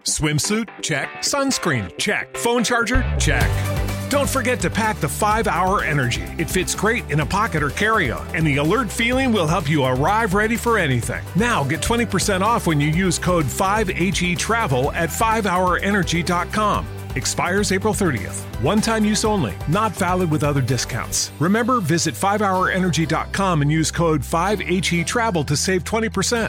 Swimsuit? Check. Sunscreen? Check. Phone charger? Check. Don't forget to pack the 5-Hour Energy. It fits great in a pocket or carry-on, and the alert feeling will help you arrive ready for anything. Now get 20% off when you use code 5HETRAVEL at 5hourenergy.com. Expires April 30th. One-time use only. Not valid with other discounts. Remember, visit 5hourenergy.com and use code 5HETRAVEL to save 20%.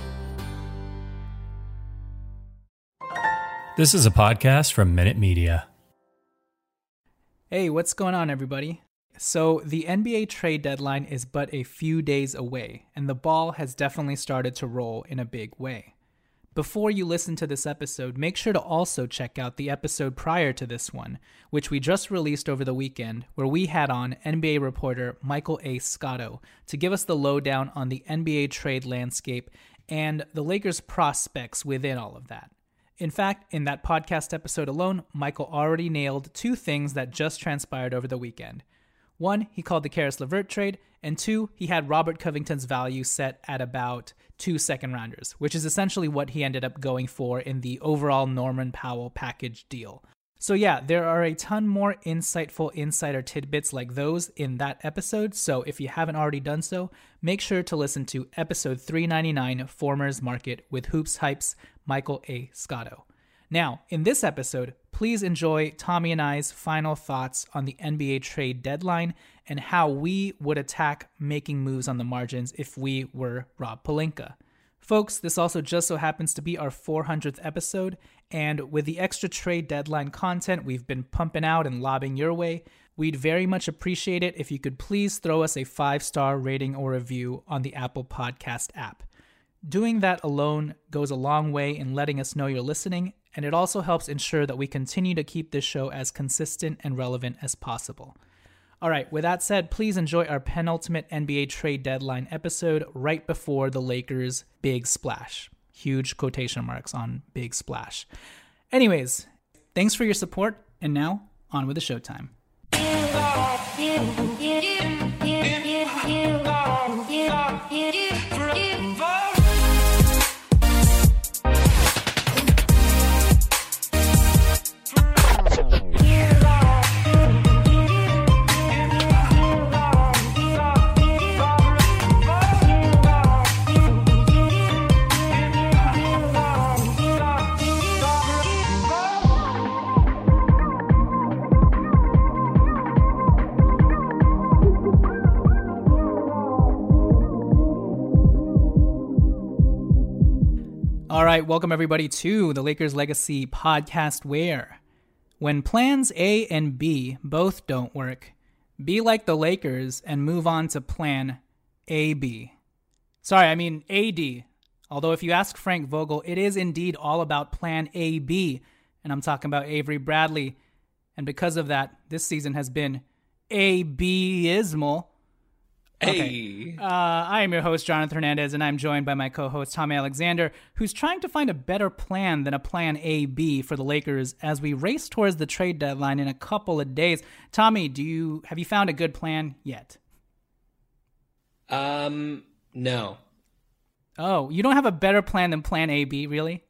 This is a podcast from Minute Media. Hey, what's going on, everybody? So the NBA trade deadline is but a few days away, and the ball has definitely started to roll in a big way. Before you listen to this episode, make sure to also check out the episode prior to this one, which we just released over the weekend, where we had on NBA reporter Michael A. Scotto to give us the lowdown on the NBA trade landscape and the Lakers' prospects within all of that. In fact, in that podcast episode alone, Michael already nailed two things that just transpired over the weekend. One, he called the Caris LeVert trade, and two, he had Robert Covington's value set at about 2 second-rounders, which is essentially what he ended up going for in the overall Norman Powell package deal. So yeah, there are a ton more insightful insider tidbits like those in that episode, so if you haven't already done so, make sure to listen to episode 399, Formers Market, with Hoops Hype's Michael A. Scotto. Now, in this episode, please enjoy Tommy and I's final thoughts on the NBA trade deadline and how we would attack making moves on the margins if we were Rob Pelinka. Folks, this also just so happens to be our 400th episode, and with the extra trade deadline content we've been pumping out and lobbing your way, we'd very much appreciate it if you could please throw us a 5-star rating or review on the Apple Podcast app. Doing that alone goes a long way in letting us know you're listening, and it also helps ensure that we continue to keep this show as consistent and relevant as possible. All right, with that said, please enjoy our penultimate NBA trade deadline episode right before the Lakers' big splash. Huge quotation marks on big splash. Anyways, thanks for your support, and now, on with the showtime. All right, welcome everybody to the Lakers Legacy podcast, where when plans A and B both don't work, be like the Lakers and move on to plan AB. Sorry, I mean AD. Although if you ask Frank Vogel, it is indeed all about plan AB, and I'm talking about Avery Bradley. And because of that, this season has been AB-ismal. Okay. I am your host, Jonathan Hernandez, and I'm joined by my co-host, Tommy Alexander, who's trying to find a better plan than a plan A-B for the Lakers as we race towards the trade deadline in a couple of days. Tommy, have you found a good plan yet? No. Oh, you don't have a better plan than plan A-B, really?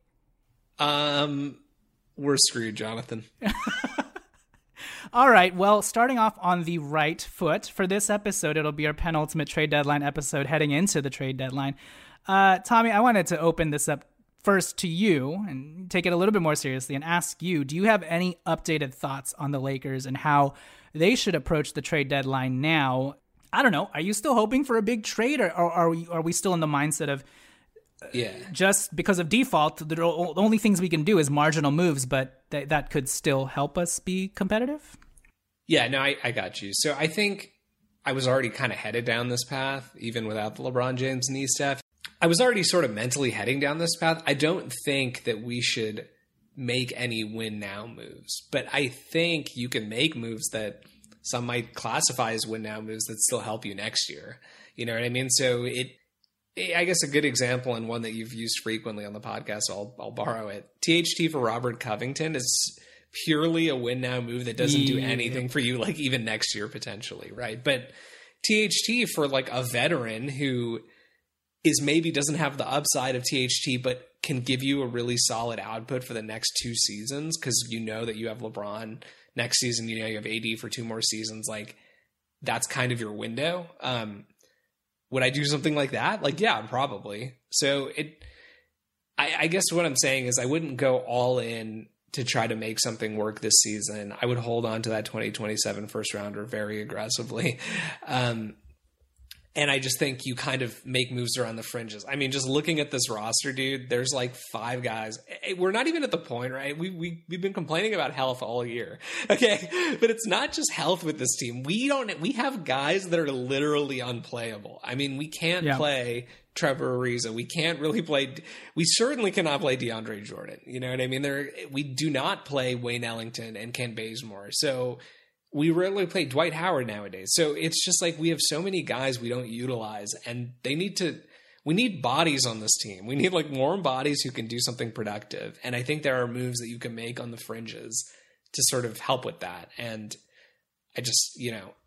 We're screwed, Jonathan. All right, well, starting off on the right foot, for this episode, it'll be our penultimate trade deadline episode heading into the trade deadline. Tommy, I wanted to open this up first to you and take it a little bit more seriously and ask you, do you have any updated thoughts on the Lakers and how they should approach the trade deadline now? I don't know. Are you still hoping for a big trade, or are we still in the mindset of just because of default, the only things we can do is marginal moves, but that could still help us be competitive? Yeah, no, I got you. So I think I was already kind of headed down this path, even without the LeBron James knee stuff. I was already sort of mentally heading down this path. I don't think that we should make any win now moves, but I think you can make moves that some might classify as win now moves that still help you next year. You know what I mean? So I guess a good example, and one that you've used frequently on the podcast, so I'll borrow it. THT for Robert Covington is purely a win now move that doesn't do anything for you, like even next year potentially, right? But THT for like a veteran who is maybe doesn't have the upside of THT, but can give you a really solid output for the next 2 seasons, because you know that you have LeBron next season, you know you have AD for 2 more seasons. Like, that's kind of your window. Would I do something like that? Like, yeah, probably. So I guess what I'm saying is I wouldn't go all in to try to make something work this season. I would hold on to that 2027 first rounder very aggressively. And I just think you kind of make moves around the fringes. I mean, just looking at this roster, dude, there's like 5 guys. We're not even at the point, right? We've been complaining about health all year. Okay. But it's not just health with this team. We have guys that are literally unplayable. I mean, we can't play Trevor Ariza. We certainly cannot play DeAndre Jordan. You know what I mean? We do not play Wayne Ellington and Ken Bazemore. So we rarely play Dwight Howard nowadays. So it's just like we have so many guys we don't utilize, and we need bodies on this team. We need like warm bodies who can do something productive. And I think there are moves that you can make on the fringes to sort of help with that. And I just,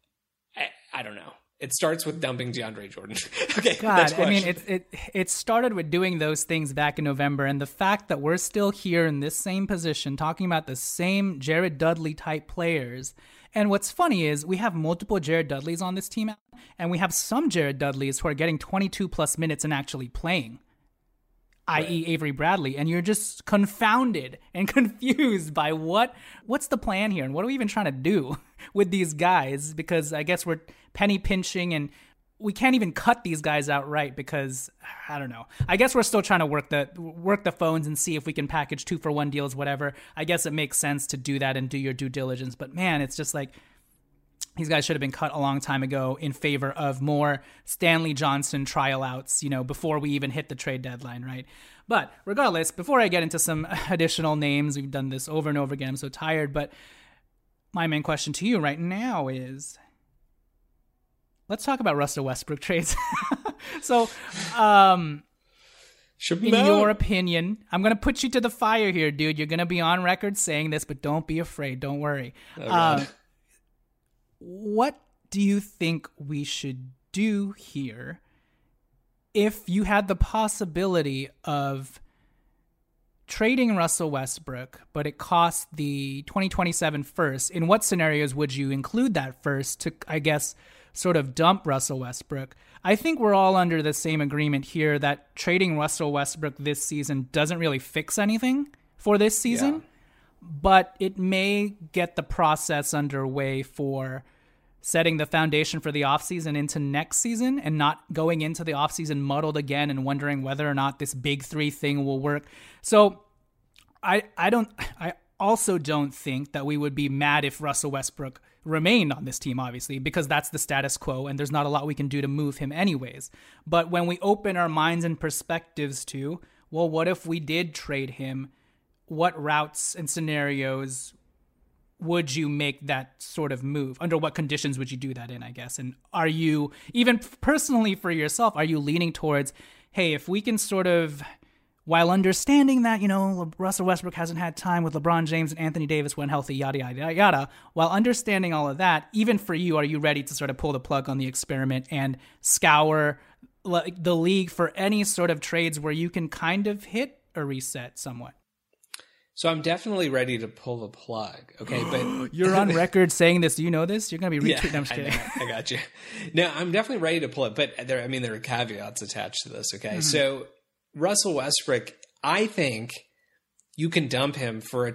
I don't know. It starts with dumping DeAndre Jordan. Okay. God, I mean, it started with doing those things back in November, and the fact that we're still here in this same position talking about the same Jared Dudley type players. And what's funny is we have multiple Jared Dudleys on this team, and we have some Jared Dudleys who are getting 22 plus minutes and actually playing, i.e. Avery Bradley. And you're just confounded and confused by what's the plan here, and what are we even trying to do with these guys? Because I guess we're penny pinching, and we can't even cut these guys outright because, I don't know. I guess we're still trying to work the phones and see if we can package 2-for-1 deals, whatever. I guess it makes sense to do that and do your due diligence. But man, it's just like these guys should have been cut a long time ago in favor of more Stanley Johnson trial outs, before we even hit the trade deadline, right? But regardless, before I get into some additional names, we've done this over and over again. I'm so tired. But my main question to you right now is, let's talk about Russell Westbrook trades. So, in your opinion, I'm going to put you to the fire here, dude. You're going to be on record saying this, but don't be afraid. Don't worry. What do you think we should do here if you had the possibility of trading Russell Westbrook, but it costs the 2027 first? In what scenarios would you include that first to, I guess, sort of dump Russell Westbrook? I think we're all under the same agreement here that trading Russell Westbrook this season doesn't really fix anything for this season, but it may get the process underway for setting the foundation for the offseason into next season, and not going into the offseason muddled again and wondering whether or not this big 3 thing will work. So I also don't think that we would be mad if Russell Westbrook remained on this team, obviously, because that's the status quo and there's not a lot we can do to move him anyways. But when we open our minds and perspectives to, well, what if we did trade him? What routes and scenarios would you make that sort of move? Under what conditions would you do that in, I guess? And are you, even personally for yourself, are you leaning towards, hey, if we can sort of, while understanding that, Russell Westbrook hasn't had time with LeBron James and Anthony Davis when healthy, yada, yada, yada, while understanding all of that, even for you, are you ready to sort of pull the plug on the experiment and scour the league for any sort of trades where you can kind of hit a reset somewhat? So I'm definitely ready to pull the plug. Okay, but you're on record saying this. Do you know this? You're going to be retweeting. I'm just kidding. I got you. No, I'm definitely ready to pull it, but there are caveats attached to this. Okay, So Russell Westbrook, I think you can dump him for I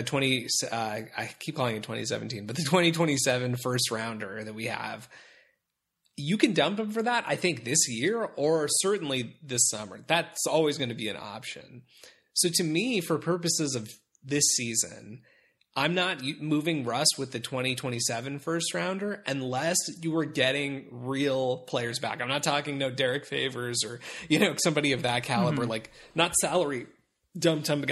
keep calling it 2017, but the 2027 first rounder that we have. You can dump him for that, I think, this year or certainly this summer. That's always going to be an option. So to me, for purposes of this season, I'm not moving Russ with the 2027 first rounder unless you were getting real players back. I'm not talking Derek Favors or, somebody of that caliber, like not salary dump type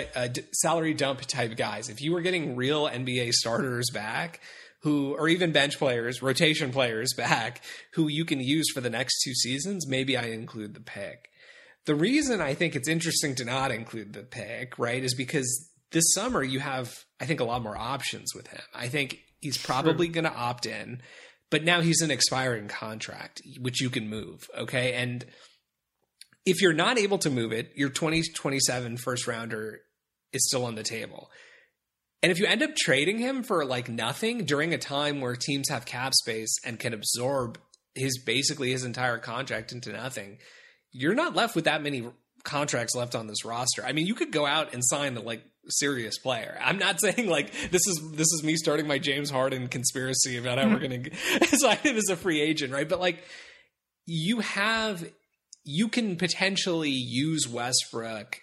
guys. If you were getting real NBA starters back or even bench players, rotation players back who you can use for the next 2 seasons, maybe I include the pick. The reason I think it's interesting to not include the pick, right, is because this summer you have, I think, a lot more options with him. I think he's probably going to opt in, but now he's an expiring contract, which you can move, okay? And if you're not able to move it, your 2027 first rounder is still on the table. And if you end up trading him for like nothing during a time where teams have cap space and can absorb basically his entire contract into nothing, you're not left with that many contracts left on this roster. I mean, you could go out and sign a like serious player. I'm not saying like this is me starting my James Harden conspiracy about how we're going to sign him as a free agent, right? But like you can potentially use Westbrook.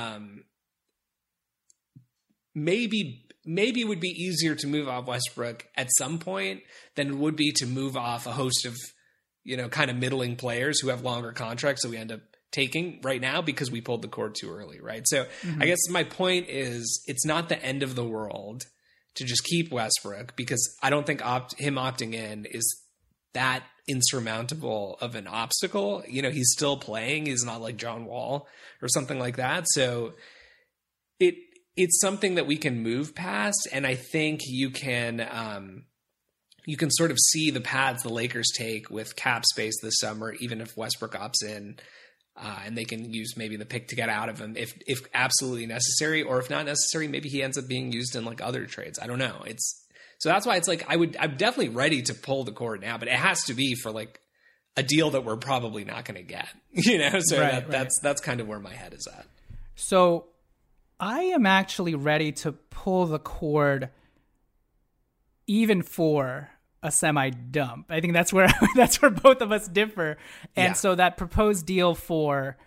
Maybe it would be easier to move off Westbrook at some point than it would be to move off a host of, kind of middling players who have longer contracts that we end up taking right now because we pulled the cord too early, right? So I guess my point is it's not the end of the world to just keep Westbrook, because I don't think him opting in is that insurmountable of an obstacle. He's still playing. He's not like John Wall or something like that. So it's something that we can move past. And I think you can sort of see the paths the Lakers take with cap space this summer, even if Westbrook opts in, and they can use maybe the pick to get out of him if absolutely necessary, or if not necessary, maybe he ends up being used in like other trades. I don't know. So that's why it's like I'm definitely ready to pull the cord now, but it has to be for like a deal that we're probably not going to get, So that's kind of where my head is at. So I am actually ready to pull the cord even for a semi-dump. I think that's where both of us differ. And so that proposed deal for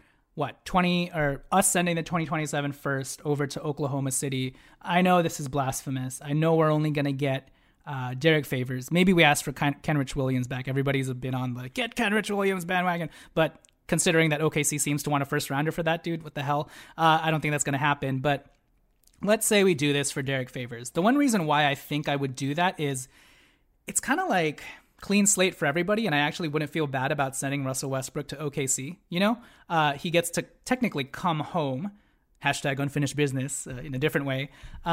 us sending the 2027 first over to Oklahoma City. I know this is blasphemous. I know we're only going to get Derek Favors. Maybe we asked for Kenrich Williams back. Everybody's been on the get Kenrich Williams bandwagon, but considering that OKC seems to want a first rounder for that dude, what the hell? I don't think that's going to happen. But let's say we do this for Derek Favors. The one reason why I think I would do that is it's kind of like clean slate for everybody, and I actually wouldn't feel bad about sending Russell Westbrook to OKC. He gets to technically come home, #unfinished business in a different way.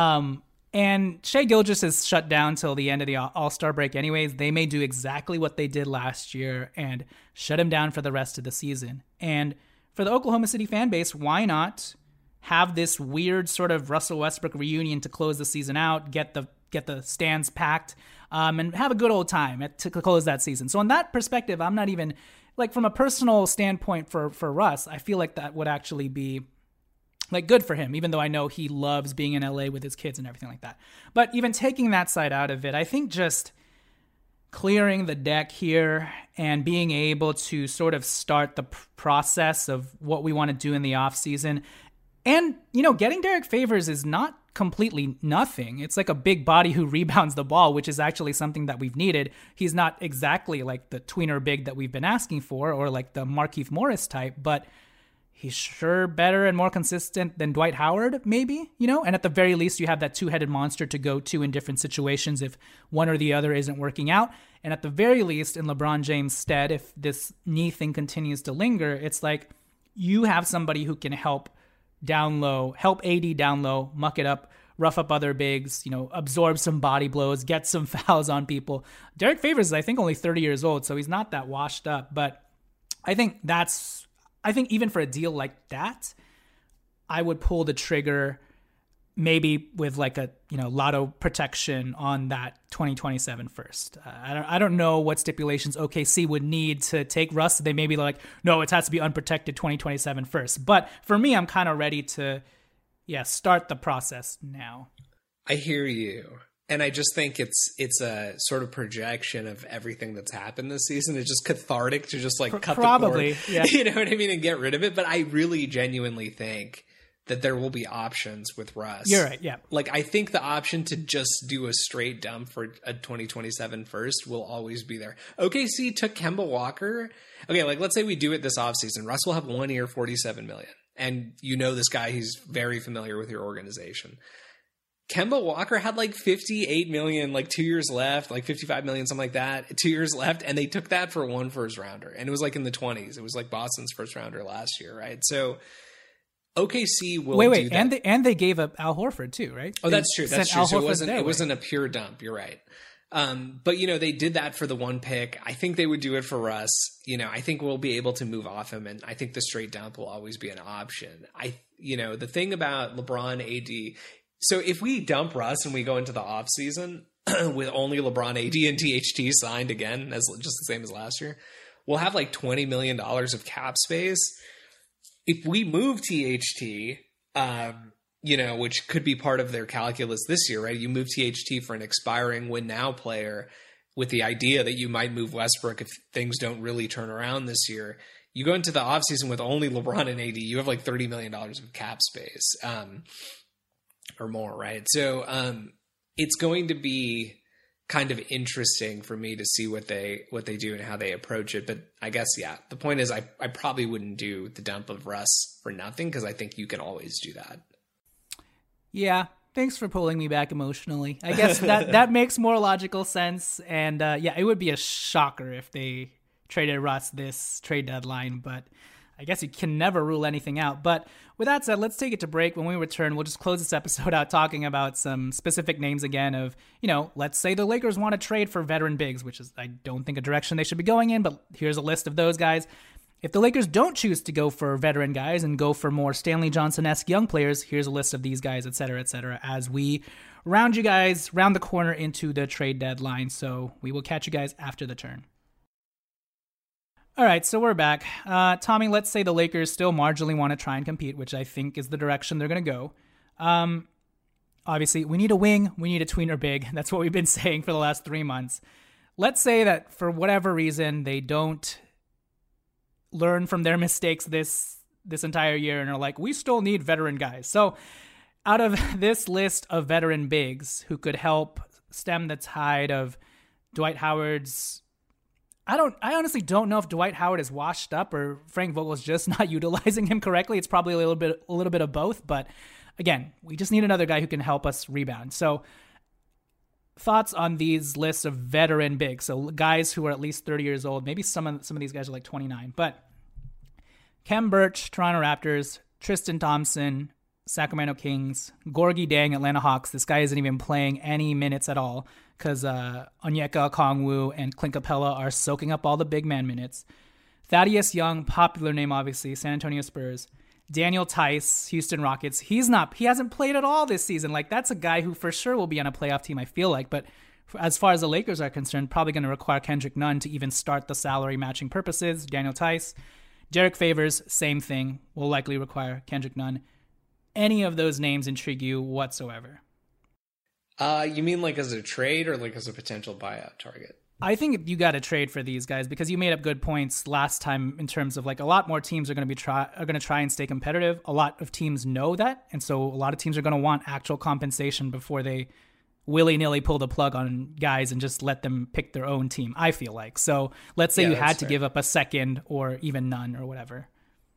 And Shai Gilgeous is shut down till the end of the All-Star break anyways. They may do exactly what they did last year and shut him down for the rest of the season. And for the Oklahoma City fan base, why not have this weird sort of Russell Westbrook reunion to close the season out, get the stands packed, and have a good old time to close that season. So in that perspective, I'm not even, like, from a personal standpoint for Russ, I feel like that would actually be like good for him, even though I know he loves being in LA with his kids and everything like that. But even taking that side out of it, I think just clearing the deck here and being able to sort of start the process of what we want to do in the offseason. And, getting Derek Favors is not completely nothing. It's like a big body who rebounds the ball, which is actually something that we've needed. He's not exactly like the tweener big that we've been asking for, or like the Markieff Morris type, but he's sure better and more consistent than Dwight Howard, maybe, and at the very least, you have that two-headed monster to go to in different situations if one or the other isn't working out. And at the very least, in LeBron James' stead, if this knee thing continues to linger, it's like you have somebody who can help down low, help AD down low, muck it up, rough up other bigs, absorb some body blows, get some fouls on people. Derek Favors is, I think, only 30 years old, so he's not that washed up. But I think even for a deal like that, I would pull the trigger maybe with like a, lotto protection on that 2027 first. I don't know what stipulations OKC would need to take Russ. They may be like, no, it has to be unprotected 2027 first. But for me, I'm kind of ready to, start the process now. I hear you. And I just think it's a sort of projection of everything that's happened this season. It's just cathartic to just like cut the cord, yeah. You know what I mean, and get rid of it. But I really genuinely think that there will be options with Russ. You're right, yeah. Like, I think the option to just do a straight dump for a 2027 first will always be there. OKC took Kemba Walker. Okay, like, let's say we do it this offseason. Russ will have 1 year, $47 million. And this guy, he's very familiar with your organization. Kemba Walker had like $58 million, like 2 years left, like $55 million, something like that, 2 years left. And they took that for one first rounder. And it was like in the 20s. It was like Boston's first rounder last year, right? So OKC will do that. And they gave up Al Horford too, right? Oh, that's true. That's true. So it wasn't a pure dump. You're right. But, you know, they did that for the one pick. I think they would do it for Russ. You know, I think we'll be able to move off him, and I think the straight dump will always be an option. You know, the thing about LeBron, AD, so if we dump Russ and we go into the offseason with only LeBron, AD, and THT signed again, as just the same as last year, we'll have like $20 million of cap space. If we move THT, you know, which could be part of their calculus this year, right? You move THT for an expiring win now player with the idea that you might move Westbrook if things don't really turn around this year. You go into the offseason with only LeBron and AD, you have like $30 million of cap space, or more, right? So it's going to be kind of interesting for me to see what they do and how they approach it. But I guess, yeah, the point is I probably wouldn't do the dump of Russ for nothing, because I think you can always do that. Yeah, thanks for pulling me back emotionally. I guess that makes more logical sense. And yeah, it would be a shocker if they traded Russ this trade deadline, but I guess you can never rule anything out. But with that said, let's take it to break. When we return, we'll just close this episode out talking about some specific names again of, you know, let's say the Lakers want to trade for veteran bigs, which is, I don't think, a direction they should be going in, but here's a list of those guys. If the Lakers don't choose to go for veteran guys and go for more Stanley Johnson-esque young players, here's a list of these guys, et cetera, as we round the corner into the trade deadline. So we will catch you guys after the turn. All right, so we're back. Tommy, let's say the Lakers still marginally want to try and compete, which I think is the direction they're going to go. Obviously, we need a wing, we need a tweener big. That's what we've been saying for the last 3 months. Let's say that for whatever reason, they don't learn from their mistakes this entire year and are like, we still need veteran guys. So out of this list of veteran bigs who could help stem the tide of Dwight Howard's, I honestly don't know if Dwight Howard is washed up or Frank Vogel's just not utilizing him correctly. It's probably a little bit of both, but again, we just need another guy who can help us rebound. So thoughts on these lists of veteran bigs, so guys who are at least 30 years old. Maybe some of these guys are like 29, but Khem Birch, Toronto Raptors, Tristan Thompson, Sacramento Kings, Gorgui Dieng, Atlanta Hawks. This guy isn't even playing any minutes at all because Onyeka Okongwu and Clint Capella are soaking up all the big man minutes. Thaddeus Young, popular name obviously, San Antonio Spurs. Daniel Tice, Houston Rockets. He hasn't played at all this season. Like, that's a guy who for sure will be on a playoff team, I feel like. But as far as the Lakers are concerned, probably going to require Kendrick Nunn to even start the salary matching purposes. Daniel Tice. Derek Favors, same thing. Will likely require Kendrick Nunn. Any of those names intrigue you whatsoever? You mean like as a trade or like as a potential buyout target? I think you got to trade for these guys because you made up good points last time in terms of like a lot more teams are going to try and stay competitive. A lot of teams know that, and so a lot of teams are going to want actual compensation before they willy-nilly pull the plug on guys and just let them pick their own team, I feel like. So let's say you had to give up a second or even none or whatever.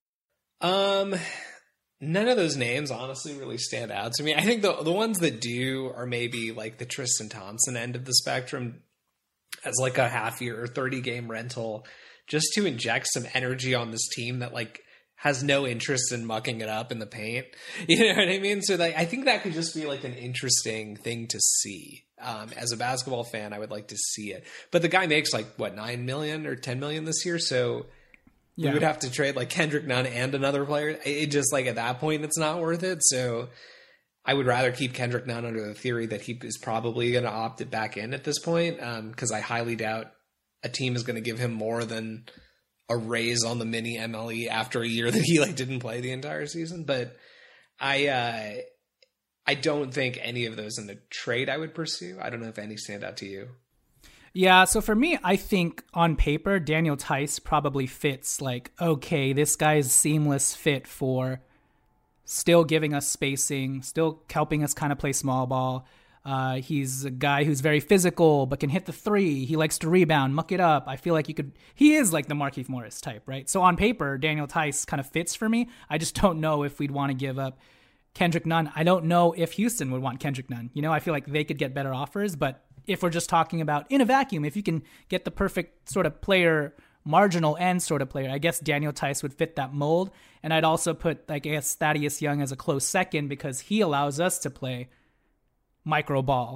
None of those names honestly really stand out to me. I think the ones that do are maybe like the Tristan Thompson end of the spectrum as like a half year or 30 game rental just to inject some energy on this team that like has no interest in mucking it up in the paint. You know what I mean? So I think that could just be like an interesting thing to see. As a basketball fan, I would like to see it. But the guy makes like, what, 9 million or 10 million this year? So we would have to trade like Kendrick Nunn and another player. It just like at that point, it's not worth it. So I would rather keep Kendrick Nunn under the theory that he is probably going to opt it back in at this point. Because I highly doubt a team is going to give him more than a raise on the mini MLE after a year that he like didn't play the entire season. But I don't think any of those in the trade I would pursue. I don't know if any stand out to you. Yeah, so for me, I think on paper, Daniel Tice probably fits like, okay, this guy's seamless fit for still giving us spacing, still helping us kind of play small ball. He's a guy who's very physical, but can hit the three. He likes to rebound, muck it up. I feel like he is like the Markieff Morris type, right? So on paper, Daniel Tice kind of fits for me. I just don't know if we'd want to give up Kendrick Nunn. I don't know if Houston would want Kendrick Nunn. You know, I feel like they could get better offers, but if we're just talking about in a vacuum, if you can get the perfect sort of player, marginal end sort of player, I guess Daniel Tice would fit that mold. And I'd also put, like, I guess Thaddeus Young as a close second because he allows us to play micro ball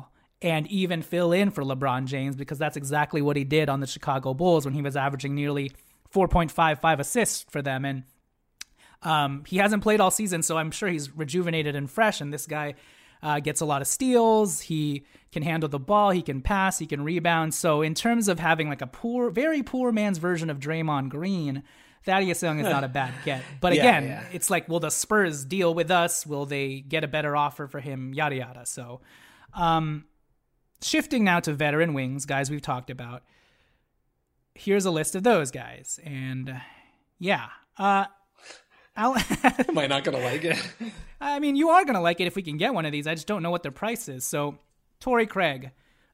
and even fill in for LeBron James, because that's exactly what he did on the Chicago Bulls when he was averaging nearly 4.55 assists for them. And he hasn't played all season, so I'm sure he's rejuvenated and fresh. And this guy gets a lot of steals. He can handle the ball. He can pass. He can rebound. So in terms of having like a very poor man's version of Draymond Green, Thaddeus Young is not a bad get. But again, it's like, will the Spurs deal with us? Will they get a better offer for him? Yada, yada. So shifting now to veteran wings, guys we've talked about. Here's a list of those guys. And am I not going to like it? I mean, you are going to like it if we can get one of these. I just don't know what their price is. So Torrey Craig.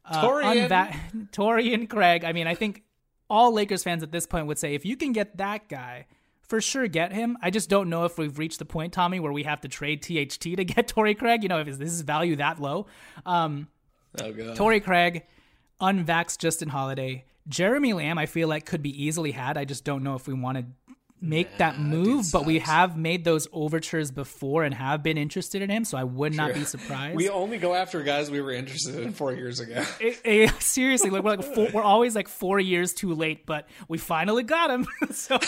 Torian Craig. I mean, I think all Lakers fans at this point would say, if you can get that guy, for sure get him. I just don't know if we've reached the point, Tommy, where we have to trade THT to get Torrey Craig. You know, if this is value that low. Oh, God. Torrey Craig, unvaxxed Justin Holiday. Jeremy Lamb, I feel like could be easily had. I just don't know if we want to make that move, but we have made those overtures before and have been interested in him, so I would not be surprised. We only go after guys we were interested in 4 years ago. Seriously, we're always like 4 years too late, but we finally got him. So,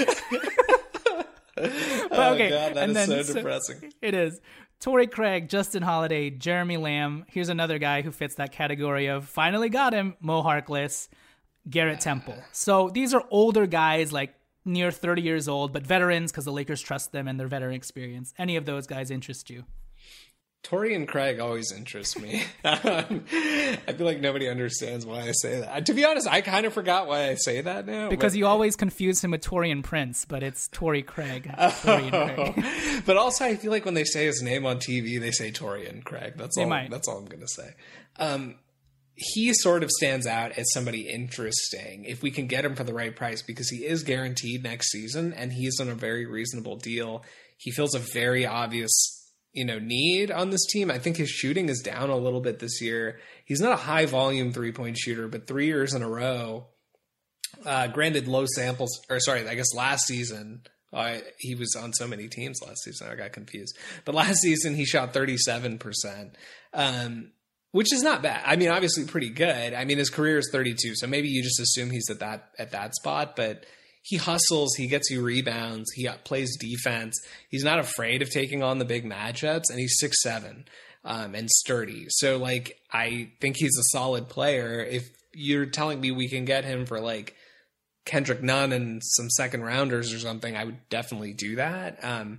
okay, God, that is so depressing. It is. Torrey Craig, Justin Holiday, Jeremy Lamb. Here's another guy who fits that category of finally got him, Mo Harkless, Garrett Temple. So these are older guys, like near 30 years old, but veterans because the Lakers trust them and their veteran experience. Any of those guys interest you? Torian Craig always interests me. I feel like nobody understands why I say that. To be honest, I kind of forgot why I say that now. Because you always confuse him with Taurean Prince, but it's Torrey Craig. Craig. But also, I feel like when they say his name on TV, they say Torian Craig. That's all I'm going to say. He sort of stands out as somebody interesting if we can get him for the right price, because he is guaranteed next season and he's on a very reasonable deal. He fills a very obvious, need on this team. I think his shooting is down a little bit this year. He's not a high volume 3-point shooter, but 3 years in a row, granted low samples, last season, he was on so many teams last season. I got confused, but last season he shot 37%. Which is not bad. I mean, obviously pretty good. I mean, his career is 32, so maybe you just assume he's at that spot, but he hustles, he gets you rebounds, he plays defense. He's not afraid of taking on the big matchups, and he's 6'7", and sturdy. So, I think he's a solid player. If you're telling me we can get him for, Kendrick Nunn and some second rounders or something, I would definitely do that.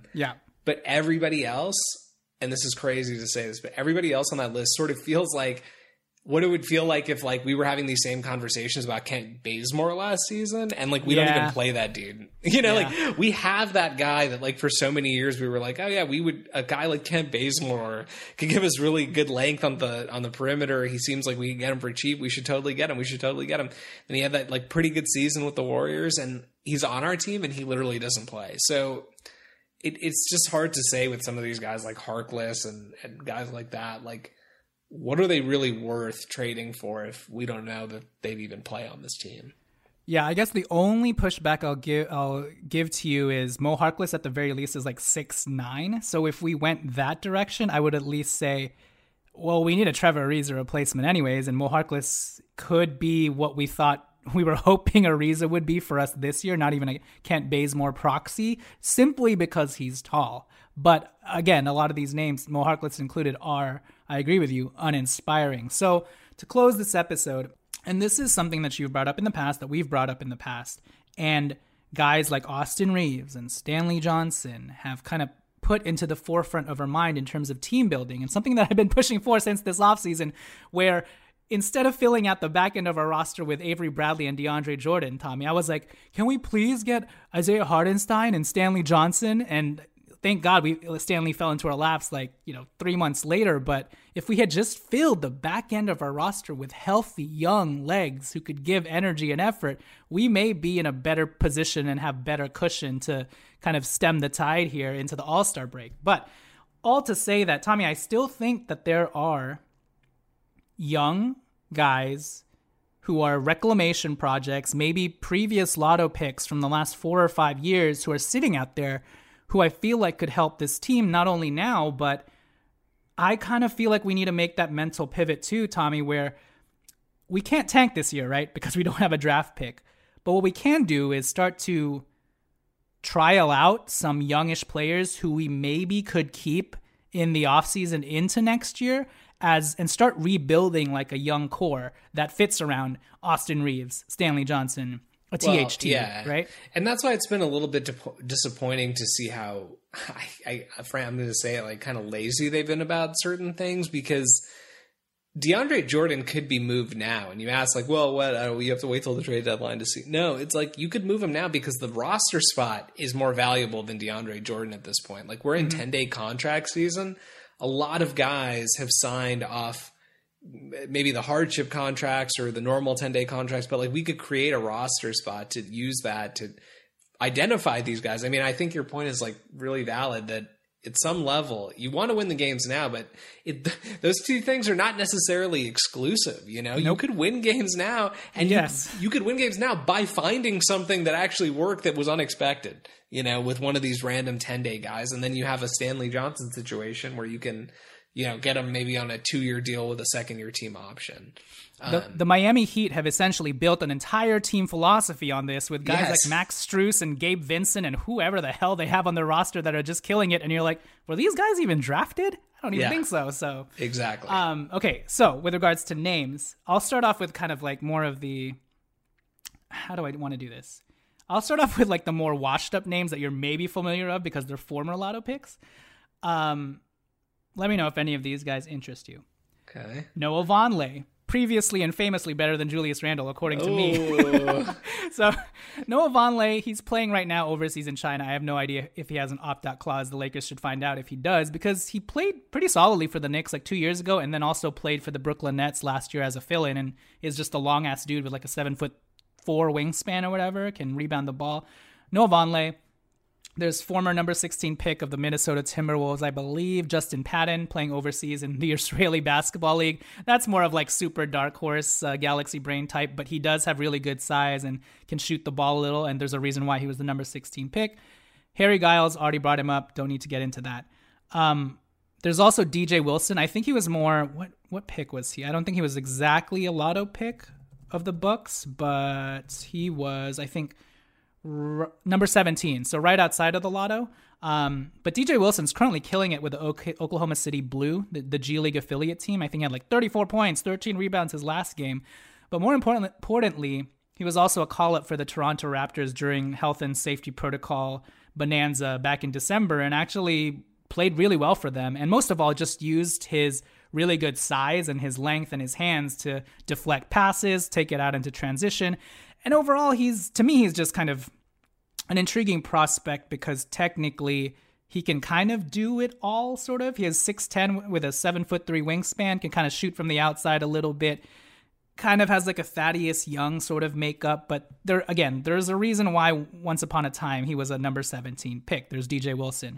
But everybody else, and this is crazy to say this, but everybody else on that list sort of feels like what it would feel like if we were having these same conversations about Kent Bazemore last season, and we don't even play that dude. We have that guy that for so many years we were like, oh yeah, a guy like Kent Bazemore could give us really good length on the perimeter. He seems like we can get him for cheap. We should totally get him. And he had that pretty good season with the Warriors, and he's on our team and he literally doesn't play. So it's just hard to say with some of these guys like Harkless and guys like that, what are they really worth trading for if we don't know that they'd even play on this team? Yeah, I guess the only pushback I'll give to you is Mo Harkless at the very least is 6'9". So if we went that direction, I would at least say, well, we need a Trevor Ariza replacement anyways, and Mo Harkless could be what we thought we were hoping Ariza would be for us this year, not even a Kent Bazemore proxy, simply because he's tall. But again, a lot of these names, Mo Harkless included, are, I agree with you, uninspiring. So to close this episode, and this is something that you've brought up in the past, that we've brought up in the past, and guys like Austin Reeves and Stanley Johnson have kind of put into the forefront of our mind in terms of team building, and something that I've been pushing for since this offseason, where instead of filling out the back end of our roster with Avery Bradley and DeAndre Jordan, Tommy, I was like, can we please get Isaiah Hartenstein and Stanley Johnson? And thank God Stanley fell into our laps 3 months later. But if we had just filled the back end of our roster with healthy young legs who could give energy and effort, we may be in a better position and have better cushion to kind of stem the tide here into the All-Star break. But all to say that, Tommy, I still think that there are young guys who are reclamation projects, maybe previous lotto picks from the last 4 or 5 years who are sitting out there who I feel like could help this team not only now, but I kind of feel like we need to make that mental pivot too, Tommy, where we can't tank this year, right? Because we don't have a draft pick. But what we can do is start to trial out some youngish players who we maybe could keep in the offseason into next year and start rebuilding like a young core that fits around Austin Reeves, Stanley Johnson, a THT, right? And that's why it's been a little bit disappointing to see how, I'm going to say it, like kind of lazy they've been about certain things, because DeAndre Jordan could be moved now. And you ask like, well, what? You have to wait till the trade deadline to see. No, it's like you could move him now because the roster spot is more valuable than DeAndre Jordan at this point. Like we're in 10-day contract season. A lot of guys have signed off maybe the hardship contracts or the normal 10-day contracts, but like we could create a roster spot to use that to identify these guys. I mean, I think your point is like really valid that at some level you want to win the games now, but those two things are not necessarily exclusive. You know, you could win games now, and you could win games now by finding something that actually worked that was unexpected, you know, with one of these random 10-day guys. And then you have a Stanley Johnson situation where you can, you know, get him maybe on a 2-year deal with a second-year team option. The Miami Heat have essentially built an entire team philosophy on this with guys like Max Strus and Gabe Vincent and whoever the hell they have on their roster that are just killing it. And you're like, were these guys even drafted? I don't even think so. So exactly. Okay, so with regards to names, I'll start off with kind of like more of the, how do I want to do this? I'll start off with like the more washed up names that you're maybe familiar of because they're former Lotto picks. Let me know if any of these guys interest you. Okay. Noah Vonleh, previously and famously better than Julius Randle, according to me. So Noah Vonleh, he's playing right now overseas in China. I have no idea if he has an opt-out clause. The Lakers should find out if he does, because he played pretty solidly for the Knicks like 2 years ago, and then also played for the Brooklyn Nets last year as a fill-in, and is just a long-ass dude with like a 7'4" wingspan or whatever, can rebound the ball. Noah Vonleh. There's former number 16 pick of the Minnesota Timberwolves, I believe, Justin Patton, playing overseas in the Israeli Basketball League. That's more of like super dark horse, galaxy brain type, but he does have really good size and can shoot the ball a little, and there's a reason why he was the number 16 pick. Harry Giles, already brought him up. Don't need to get into that. There's also DJ Wilson. I think he was more, what pick was he? I don't think he was exactly a lotto pick of the Bucks, but he was, I think, number 17, so right outside of the lotto. But DJ Wilson's currently killing it with the Oklahoma City Blue, the G League affiliate team. I think he had like 34 points, 13 rebounds his last game. But more importantly, he was also a call-up for the Toronto Raptors during health and safety protocol bonanza back in December, and actually played really well for them. And most of all, just used his really good size and his length and his hands to deflect passes, take it out into transition. And overall, he's just kind of an intriguing prospect because technically he can kind of do it all, sort of. He is 6'10" with a 7'3" wingspan, can kind of shoot from the outside a little bit, kind of has like a Thaddeus Young sort of makeup. But there's a reason why once upon a time he was a number 17 pick. There's DJ Wilson.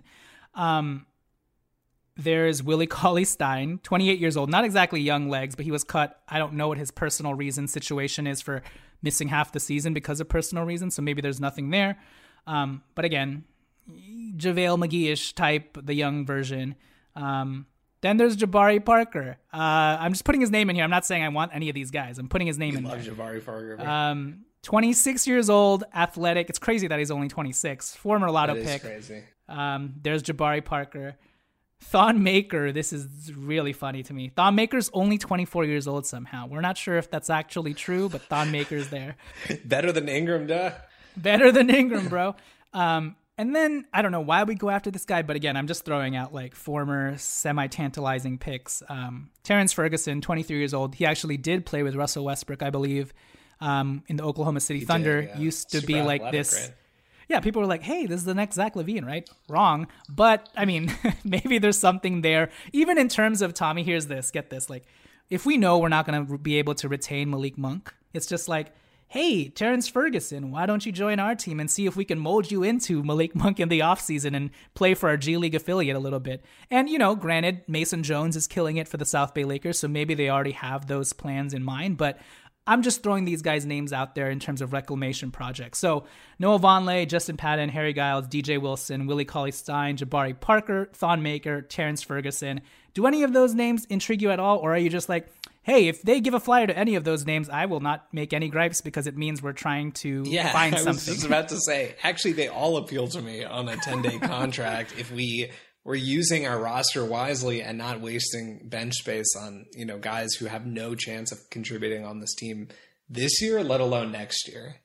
There's Willie Cauley-Stein, 28 years old, not exactly young legs, but he was cut. I don't know what his personal reason situation is for missing half the season because of personal reasons, so maybe there's nothing there. But again, JaVale McGee-ish type, the young version. Then there's Jabari Parker. I'm just putting his name in here. I'm not saying I want any of these guys. I'm putting his name in there. Jabari Parker. 26 years old, athletic. It's crazy that he's only 26. Former lotto pick. Crazy. There's Jabari Parker. Thon Maker, this is really funny to me. Thon Maker's only 24 years old somehow. We're not sure if that's actually true, but Thon Maker's there. Better than Ingram, duh. Better than Ingram, bro. And then, I don't know why we go after this guy, but again, I'm just throwing out like former semi-tantalizing picks. Terrence Ferguson, 23 years old. He actually did play with Russell Westbrook, I believe, in the Oklahoma City Thunder. Used to be like this... Right? Yeah, people were like, hey, this is the next Zach LaVine, right? Wrong. But, I mean, maybe there's something there. Even in terms of, Tommy, here's this, get this. Like, if we know we're not going to be able to retain Malik Monk, it's just like, hey, Terrence Ferguson, why don't you join our team and see if we can mold you into Malik Monk in the offseason and play for our G League affiliate a little bit. And, you know, granted, Mason Jones is killing it for the South Bay Lakers, so maybe they already have those plans in mind. But I'm just throwing these guys' names out there in terms of reclamation projects. So Noah Vonleh, Justin Patton, Harry Giles, DJ Wilson, Willie Cauley-Stein, Jabari Parker, Thon Maker, Terrence Ferguson. Do any of those names intrigue you at all? Or are you just like, hey, if they give a flyer to any of those names, I will not make any gripes because it means we're trying to find something. I was just about to say, actually, they all appeal to me on a 10-day contract if we're using our roster wisely and not wasting bench space on, guys who have no chance of contributing on this team this year, let alone next year,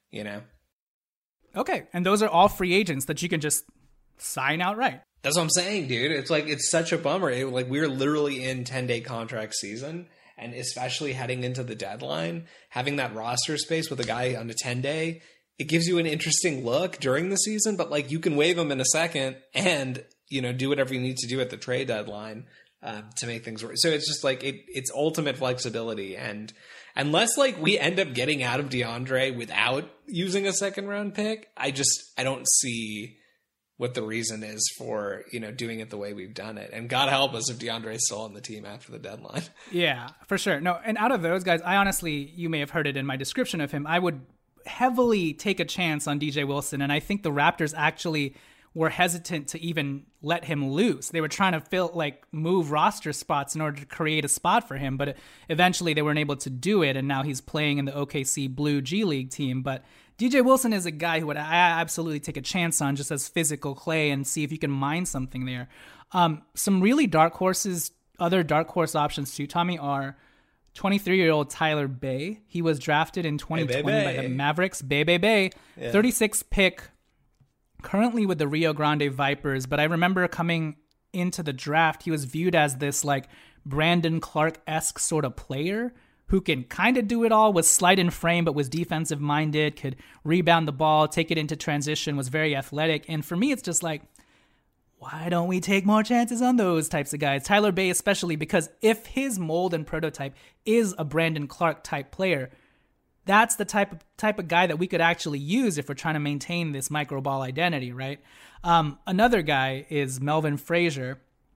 Okay. And those are all free agents that you can just sign outright. That's what I'm saying, dude. It's like, it's such a bummer. We're literally in 10-day contract season, and especially heading into the deadline, having that roster space with a guy on a 10-day, it gives you an interesting look during the season, but you can waive him in a second and do whatever you need to do at the trade deadline to make things work. So it's just it's ultimate flexibility. And unless we end up getting out of DeAndre without using a second round pick, I don't see what the reason is for, doing it the way we've done it. And God help us if DeAndre is still on the team after the deadline. Yeah, for sure. No, and out of those guys, I honestly, you may have heard it in my description of him, I would heavily take a chance on DJ Wilson. And I think the Raptors actually were hesitant to even let him loose. They were trying to move roster spots in order to create a spot for him, but eventually they weren't able to do it, and now he's playing in the OKC Blue G League team. But DJ Wilson is a guy who I absolutely take a chance on just as physical clay and see if you can mine something there. Some really other dark horse options too, Tommy, are 23-year-old Tyler Bey. He was drafted in 2020 by the Mavericks. Bay. Yeah. 36th pick, currently with the Rio Grande Vipers, but I remember coming into the draft, he was viewed as this Brandon Clark-esque sort of player who can kind of do it all, was slight in frame, but was defensive minded, could rebound the ball, take it into transition, was very athletic. And for me, it's just why don't we take more chances on those types of guys? Tyler Bey especially, because if his mold and prototype is a Brandon Clark type player, that's the type of guy that we could actually use if we're trying to maintain this micro ball identity, right? Another guy is Melvin Frazier,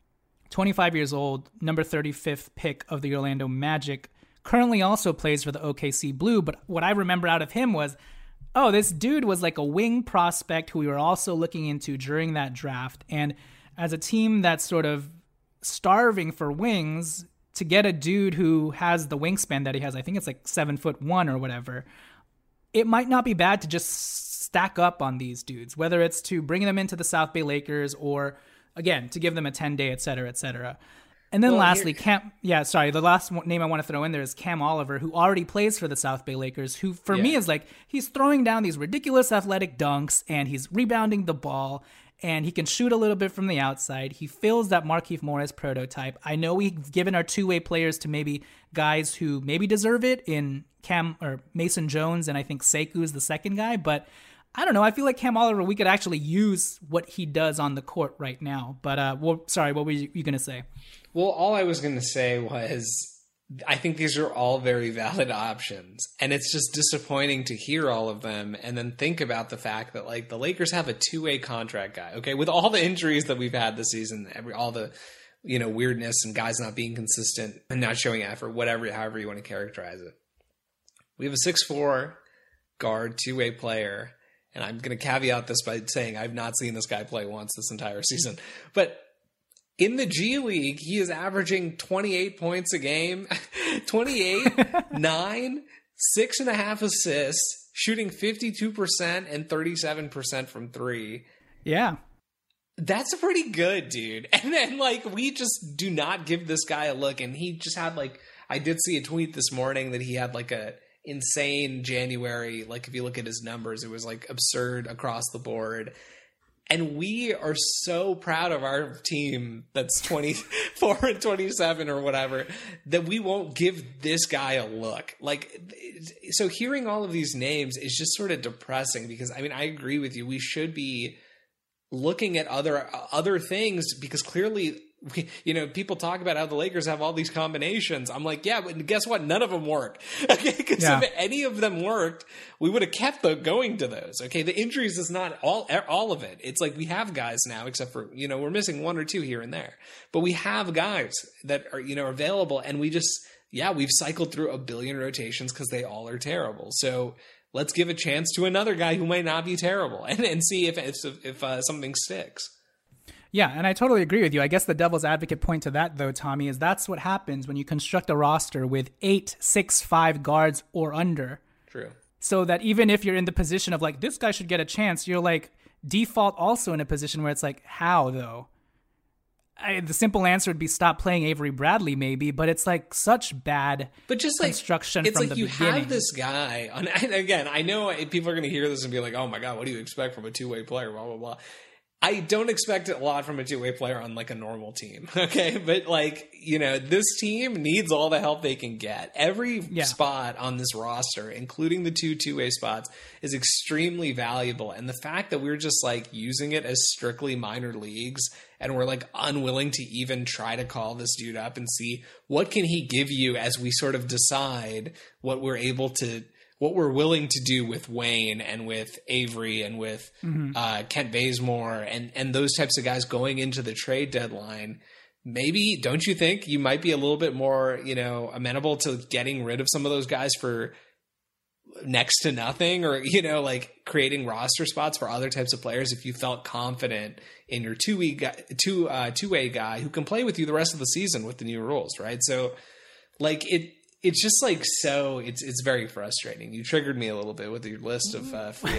25 years old, number 35th pick of the Orlando Magic, currently also plays for the OKC Blue. But what I remember out of him was, this dude was a wing prospect who we were also looking into during that draft. And as a team that's sort of starving for wings, to get a dude who has the wingspan that he has, I think it's 7'1" or whatever, it might not be bad to just stack up on these dudes, whether it's to bring them into the South Bay Lakers or, again, to give them a 10-day, et cetera, et cetera. And then lastly, the last name I want to throw in there is Cam Oliver, who already plays for the South Bay Lakers, who for me is he's throwing down these ridiculous athletic dunks and he's rebounding the ball and he can shoot a little bit from the outside. He fills that Markieff Morris prototype. I know we've given our two-way players to maybe guys who maybe deserve it in Cam or Mason Jones, and I think Sekou is the second guy, but I don't know. I feel like Cam Oliver, we could actually use what he does on the court right now. But sorry, what were you going to say? Well, all I was going to say was I think these are all very valid options, and it's just disappointing to hear all of them and then think about the fact that the Lakers have a two-way contract guy. Okay, with all the injuries that we've had this season, all the weirdness and guys not being consistent and not showing effort, however you want to characterize it. We have a 6'4" guard, two-way player, and I'm going to caveat this by saying I've not seen this guy play once this entire season, but in the G League, he is averaging 28 points a game, 28, 9, 6.5 assists, shooting 52% and 37% from three. Yeah. That's pretty good, dude. And then, we just do not give this guy a look. And he just had, I did see a tweet this morning that he had, a insane January. If you look at his numbers, it was, absurd across the board. And we are so proud of our team that's 24 and 27 or whatever, that we won't give this guy a look. So hearing all of these names is just sort of depressing because, I agree with you. We should be looking at other things because clearly people talk about how the Lakers have all these combinations. I'm like, yeah, but guess what? None of them work. Okay, because if any of them worked, we would have kept going to those. Okay, the injuries is not all of it. It's like we have guys now, except for we're missing one or two here and there, but we have guys that are available, and we've cycled through a billion rotations because they all are terrible. So let's give a chance to another guy who might not be terrible, and see if something sticks. Yeah, and I totally agree with you. I guess the devil's advocate point to that, though, Tommy, is that's what happens when you construct a roster with 8 6'5" guards or under. True. So that even if you're in the position of like, this guy should get a chance, you're like default also in a position where it's like, how though? The simple answer would be stop playing Avery Bradley, maybe, but it's like such bad construction from the beginning. It's like you have this guy, and again, I know people are going to hear this and be like, oh my God, what do you expect from a two-way player, blah, blah, blah. I don't expect a lot from a two-way player on like a normal team, okay? But like, this team needs all the help they can get. Every spot on this roster, including the two-way spots, is extremely valuable. And the fact that we're just like using it as strictly minor leagues and we're like unwilling to even try to call this dude up and see what can he give you as we sort of decide what we're willing to do with Wayne and with Avery and with Kent Bazemore and those types of guys going into the trade deadline. Maybe, don't you think you might be a little bit more, amenable to getting rid of some of those guys for next to nothing, or, like creating roster spots for other types of players if you felt confident in your two-way guy who can play with you the rest of the season with the new rules, right? So like it's just like, so it's very frustrating. You triggered me a little bit with your list of free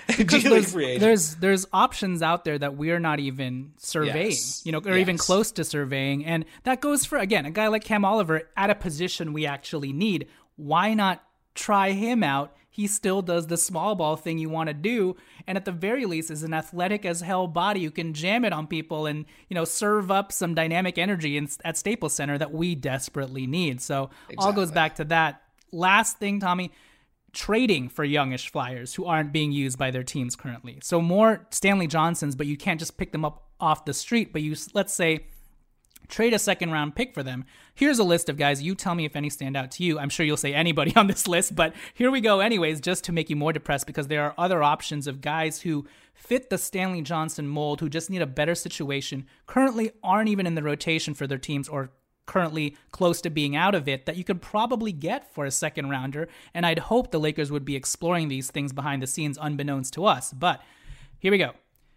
agents. There's options out there that we're not even surveying, even close to surveying. And that goes for, again, a guy like Cam Oliver at a position we actually need. Why not try him out? He still does the small ball thing you want to do, and at the very least is an athletic as hell body who can jam it on people and serve up some dynamic energy at Staples Center that we desperately need. So all goes back to that. Last thing, Tommy, trading for youngish flyers who aren't being used by their teams currently. So more Stanley Johnsons, but you can't just pick them up off the street, but let's say trade a second-round pick for them. Here's a list of guys. You tell me if any stand out to you. I'm sure you'll say anybody on this list, but here we go anyways, just to make you more depressed, because there are other options of guys who fit the Stanley Johnson mold, who just need a better situation, currently aren't even in the rotation for their teams or currently close to being out of it, that you could probably get for a second-rounder, and'd hope the Lakers would be exploring these things behind the scenes unbeknownst to us. But here we go.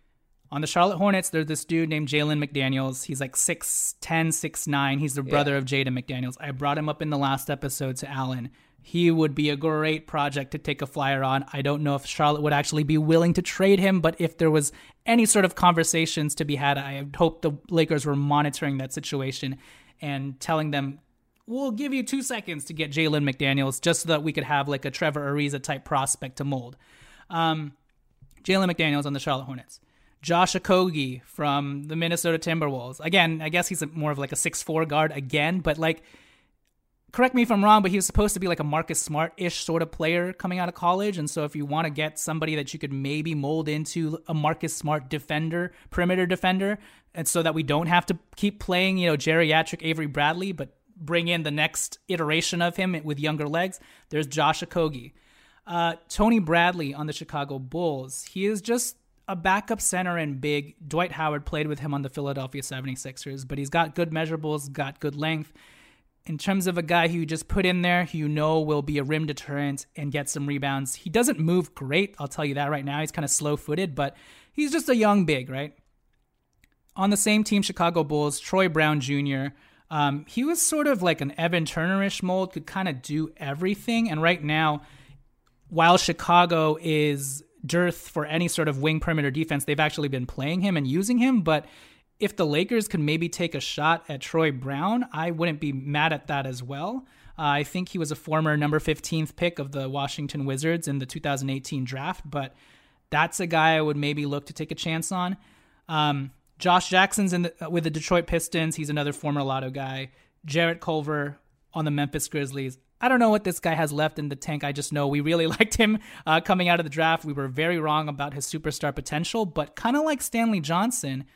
On the Charlotte Hornets, there's this dude named Jalen McDaniels. He's like 6'10", 6'9". He's the brother of Jaden McDaniels. I brought him up in the last episode to Alan. He would be a great project to take a flyer on. I don't know if Charlotte would actually be willing to trade him, but if there was any sort of conversations to be had, I hope the Lakers were monitoring that situation and telling them, we'll give you 2 seconds to get Jalen McDaniels just so that we could have like a Trevor Ariza type prospect to mold. Jalen McDaniels on the Charlotte Hornets. Josh Okogie from the Minnesota Timberwolves. Again, I guess he's more of like a 6'4" guard again, but like, correct me if I'm wrong, but he was supposed to be like a Marcus Smart-ish sort of player coming out of college. And so if you want to get somebody that you could maybe mold into a Marcus Smart defender, perimeter defender, and so that we don't have to keep playing, geriatric Avery Bradley, but bring in the next iteration of him with younger legs, there's Josh Okogie. Tony Bradley on the Chicago Bulls. He is just a backup center and big. Dwight Howard played with him on the Philadelphia 76ers, but he's got good measurables, got good length. In terms of a guy who you just put in there, who will be a rim deterrent and get some rebounds. He doesn't move great, I'll tell you that right now. He's kind of slow-footed, but he's just a young big, right? On the same team, Chicago Bulls, Troy Brown Jr., he was sort of like an Evan Turner-ish mold, could kind of do everything. And right now, while Chicago is dearth for any sort of wing perimeter defense, they've actually been playing him and using him. But if the Lakers could maybe take a shot at Troy Brown, I wouldn't be mad at that as well. I think he was a former number 15th pick of the Washington Wizards in the 2018 draft, but that's a guy I would maybe look to take a chance on. Josh Jackson's with the Detroit Pistons. He's another former Lotto guy. Jarrett Culver on the Memphis Grizzlies. I don't know what this guy has left in the tank. I just know we really liked him coming out of the draft. We were very wrong about his superstar potential, but kind of like Stanley Johnson,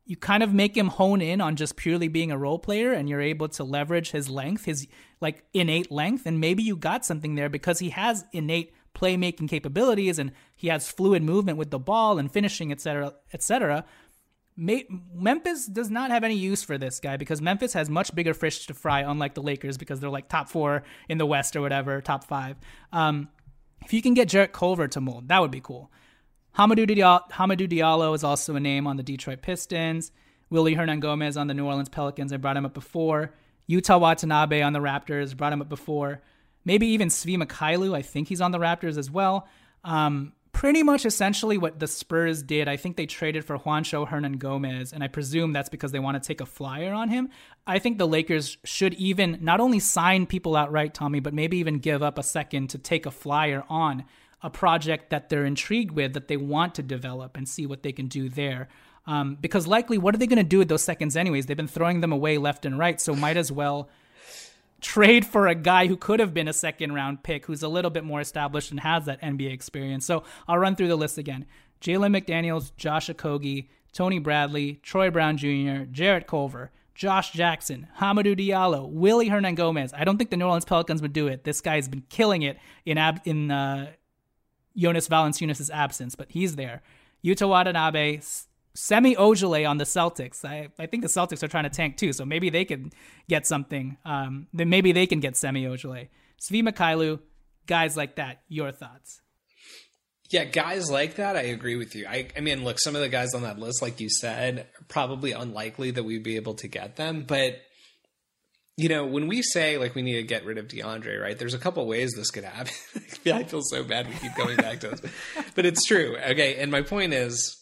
you kind of make him hone in on just purely being a role player, and you're able to leverage his length, his like innate length, and maybe you got something there because he has innate playmaking capabilities and he has fluid movement with the ball and finishing, etc., etc. Memphis does not have any use for this guy because Memphis has much bigger fish to fry, unlike the Lakers, because they're like top 4 in the West or whatever, top 5. If you can get Jarrett Culver to mold, that would be cool. Hamidou Diallo is also a name on the Detroit Pistons. Willie Hernan-Gomez on the New Orleans Pelicans, I brought him up before. Yuta Watanabe on the Raptors, brought him up before. Maybe even Svi Mykhailiuk, I think he's on the Raptors as well. Pretty much essentially what the Spurs did. I think they traded for Juancho Hernan-Gomez, and I presume that's because they want to take a flyer on him. I think the Lakers should even not only sign people outright, Tommy, but maybe even give up a second to take a flyer on a project that they're intrigued with, that they want to develop and see what they can do there. Because likely, what are they going to do with those seconds anyways? They've been throwing them away left and right, so might as well trade for a guy who could have been a second-round pick, who's a little bit more established and has that NBA experience. So I'll run through the list again. Jalen McDaniels, Josh Okogie, Tony Bradley, Troy Brown Jr., Jarrett Culver, Josh Jackson, Hamidou Diallo, Willie Hernan-Gomez. I don't think the New Orleans Pelicans would do it. This guy's been killing it in Jonas Valanciunas' absence, but he's there. Yuta Watanabe, Semi Ojeleye on the Celtics. I think the Celtics are trying to tank too, so maybe they can get something. Then maybe they can get Semi Ojeleye. Svi Mykhailiuk, guys like that. Your thoughts? Yeah, guys like that, I agree with you. I mean, look, some of the guys on that list, like you said, are probably unlikely that we'd be able to get them. But, you know, when we say, like, we need to get rid of DeAndre, right, there's a couple ways this could happen. I feel so bad we keep going back to this. But it's true. Okay, and my point is,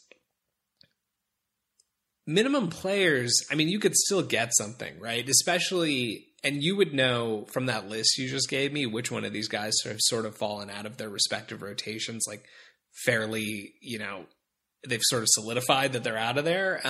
minimum players, I mean, you could still get something, right? Especially, and you would know from that list you just gave me which one of these guys have sort of fallen out of their respective rotations, like fairly, you know, they've sort of solidified that they're out of there.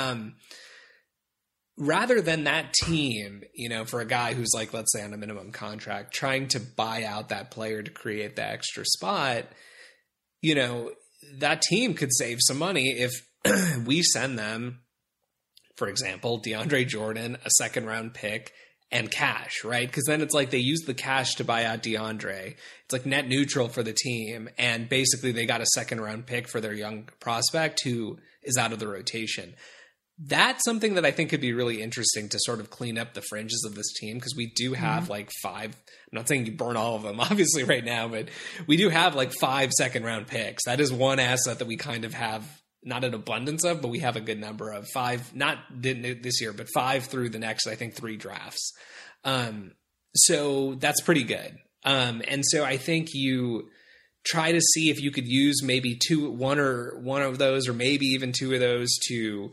Rather than that team, you know, for a guy who's like, let's say on a minimum contract, trying to buy out that player to create the extra spot, you know, that team could save some money if we send them, for example, DeAndre Jordan, a second round pick, and cash, right? Because then it's like they use the cash to buy out DeAndre. It's like net neutral for the team. And basically they got a second round pick for their young prospect who is out of the rotation. That's something that I think could be really interesting to sort of clean up the fringes of this team, because we do have like 5, I'm not saying you burn all of them obviously right now, but we do have like 5 second round picks. That is one asset that we kind of have not an abundance of, but we have a good number of 5, not this year, but 5 through the next, I think 3 drafts. So that's pretty good. And so I think you try to see if you could use maybe one of those, or maybe even 2 of those to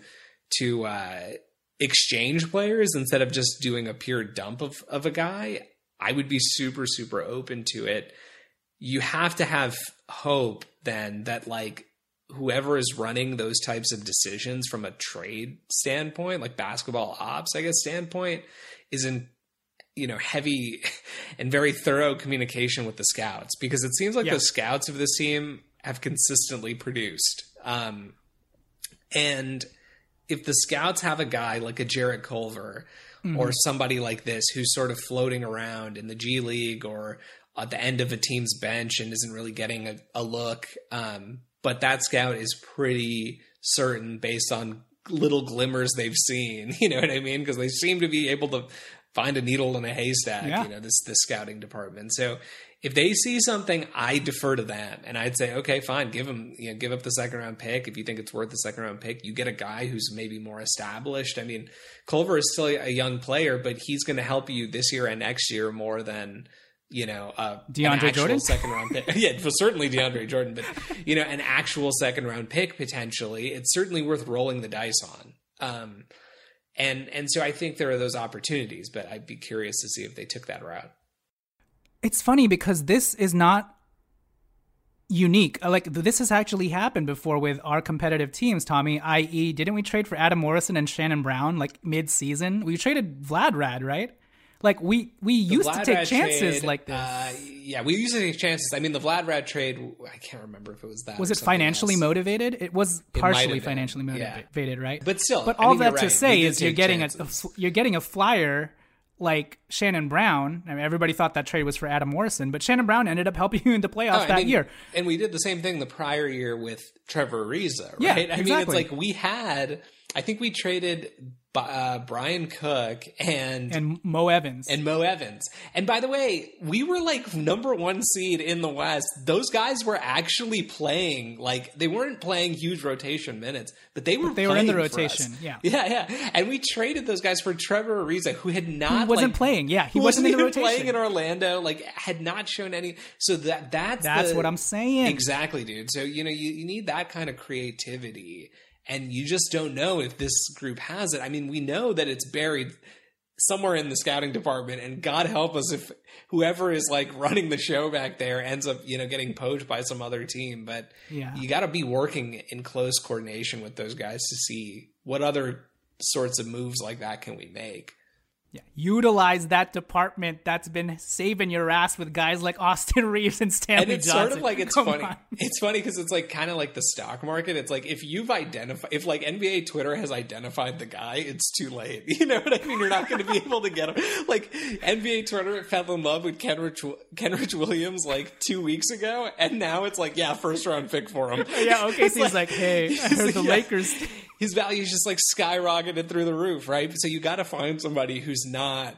exchange players instead of just doing a pure dump of a guy. I would be super, super open to it. You have to have hope then that like whoever is running those types of decisions from a trade standpoint, like basketball ops, I guess, standpoint, is in, you know, heavy and very thorough communication with the scouts, because it seems like the scouts of this team have consistently produced. And if the scouts have a guy like a Jarrett Culver or somebody like this who's sort of floating around in the G League or at the end of a team's bench and isn't really getting a look, but that scout is pretty certain based on little glimmers they've seen, you know what I mean? Because they seem to be able to find a needle in a haystack, you know, this scouting department. So if they see something, I defer to them, and I'd say, okay, fine, give up the second round pick. If you think it's worth the second round pick, you get a guy who's maybe more established. I mean, Culver is still a young player, but he's going to help you this year and next year more than, you know, DeAndre Jordan, second round pick. Yeah, well, certainly DeAndre Jordan, but you know, an actual second round pick potentially. It's certainly worth rolling the dice on. And so I think there are those opportunities, but I'd be curious to see if they took that route. It's funny because this is not unique. Like, this has actually happened before with our competitive teams, Tommy, i.e., didn't we trade for Adam Morrison and Shannon Brown like mid-season? We traded Vlad Rad, right? Like we used to take chances like this. Yeah, we used to take chances. I mean, the Vlad trade, I can't remember if it was that. Was it financially motivated? It was partially financially motivated, right? But still, but all that to say is you're getting a flyer like Shannon Brown. I mean, everybody thought that trade was for Adam Morrison, but Shannon Brown ended up helping you into playoffs that year. And we did the same thing the prior year with Trevor Ariza, right? Yeah, I exactly. mean, it's like I think we traded Brian Cook and Mo Evans. And by the way, we were like number 1 seed in the West. Those guys were actually playing, like they weren't playing huge rotation minutes, but they were in the rotation. Yeah. Yeah. And we traded those guys for Trevor Ariza, who wasn't playing. Yeah. He wasn't in the even rotation. playing in Orlando, like had not shown any. So that's what I'm saying. Exactly, dude. So, you need that kind of creativity. And you just don't know if this group has it. I mean, we know that it's buried somewhere in the scouting department, and God help us if whoever is like running the show back there ends up, getting poached by some other team. But you got to be working in close coordination with those guys to see what other sorts of moves like that can we make. Yeah, utilize that department that's been saving your ass with guys like Austin Reeves and Stanley Johnson. And it's sort of like, it's funny. It's funny because it's like kind of like the stock market. It's like if like NBA Twitter has identified the guy, it's too late. You know what I mean? You're not going to be able to get him. Like NBA Twitter fell in love with Kenrich Williams like 2 weeks ago, and now it's like, first round pick for him. Yeah, OKC's like, hey, I heard the Lakers. His value is just like skyrocketed through the roof, right? So you got to find somebody who's not,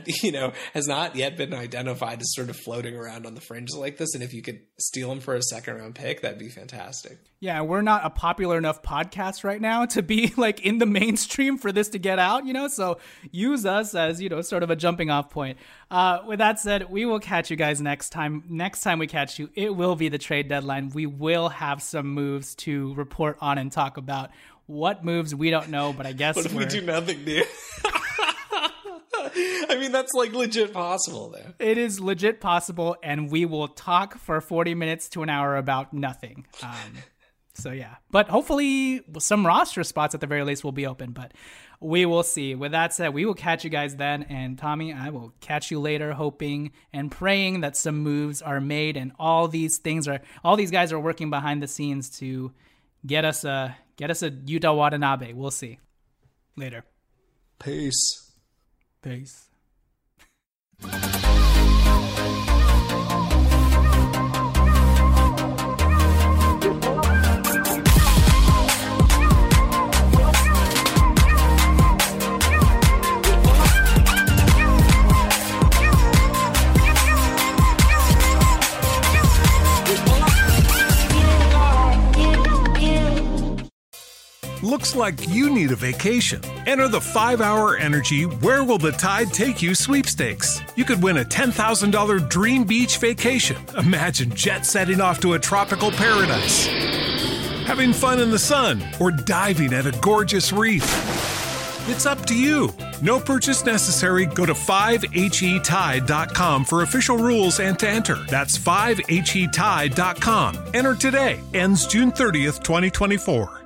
has not yet been identified as sort of floating around on the fringes like this. And if you could steal him for a second round pick, that'd be fantastic. Yeah, we're not a popular enough podcast right now to be like in the mainstream for this to get out, so use us as, sort of a jumping off point. With that said, we will catch you guys next time. Next time we catch you, it will be the trade deadline. We will have some moves to report on and talk about. What moves, we don't know, but I guess what if we do nothing, dude? I mean, that's like legit possible, though. It is legit possible, and we will talk for 40 minutes to an hour about nothing. So, yeah. But hopefully some roster spots at the very least will be open, but we will see. With that said, we will catch you guys then, and Tommy, I will catch you later, hoping and praying that some moves are made, and all these guys are working behind the scenes to get us a Yuta Watanabe. We'll see. Later. Peace. Looks like you need a vacation. Enter the 5-Hour Energy Where Will the Tide Take You sweepstakes. You could win a $10,000 dream beach vacation. Imagine jet setting off to a tropical paradise, having fun in the sun, or diving at a gorgeous reef. It's up to you. No purchase necessary. Go to 5HETide.com for official rules and to enter. That's 5HETide.com. Enter today. Ends June 30th, 2024.